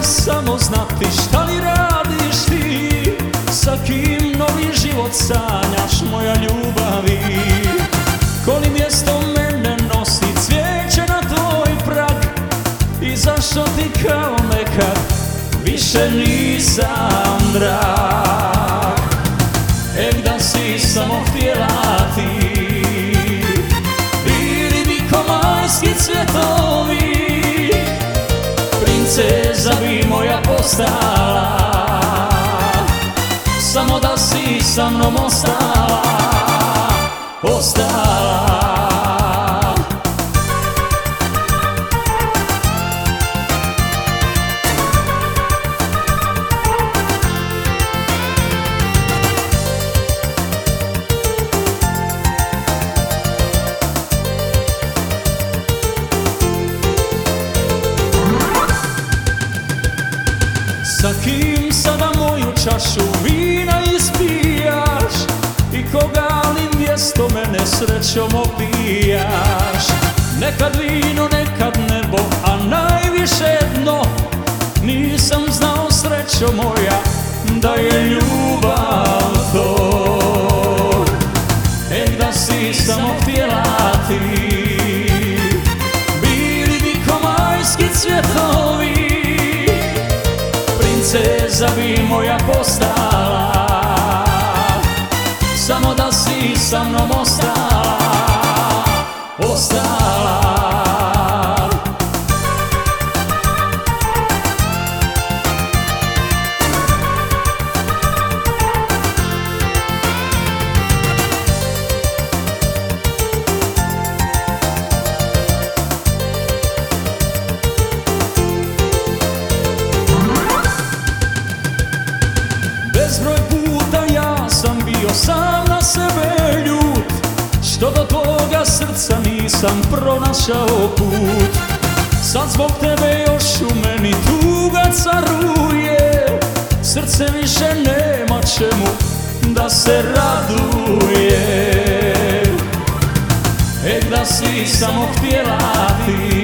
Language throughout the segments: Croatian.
samo znati šta li radiš ti, sa kim novi život sanjaš moja ljubavi. Koli mjesto mene nosi cvijeće na tvoj prag, i zašto ti kao nekad više nisam drag. Da si samo htjela ti, bili bi ko majski cvjetovi, princeza bi moja postala, samo da si sa mnom ostala, ostala. Sa kim sada moju čašu vina ispijaš, i koga li mjesto mene srećom opijaš? Nekad vino, nekad nebo, a najviše dno. Nisam znao, srećo moja, da je ljubav to. Da si samo htjela ti, bili bi ko majski cvjetovi, princeza bi moja postala, samo da si sa mnom ostala, ostala. Bezbroj puta ja sam bio sam na sebe ljut, što do tvoga srca nisam pronašao put. Sad zbog tebe još u meni tuga caruje, srce više nema čemu da se raduje. Da si samo htjela ti,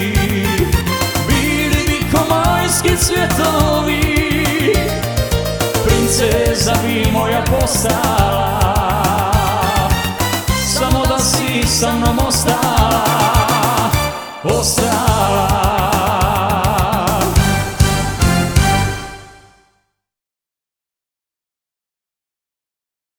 bili bi ko majski cvjetovi, princeza bi moja postala, samo da si sa mnom ostala.